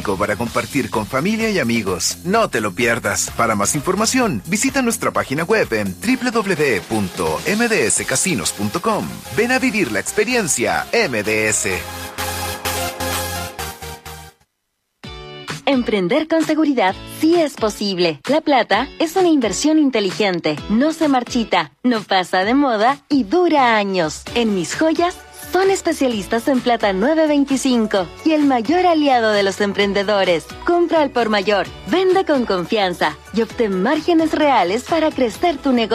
único para compartir con familia y amigos. No te lo pierdas. Para más información, visita nuestra página web en www.mdscasinos.com. Ven a vivir la experiencia MDS. Emprender con seguridad sí es posible. La plata es una inversión inteligente, no se marchita, no pasa de moda y dura años. En Mis Joyas son especialistas en plata 925 y el mayor aliado de los emprendedores. Compra al por mayor, vende con confianza y obtén márgenes reales para crecer tu negocio.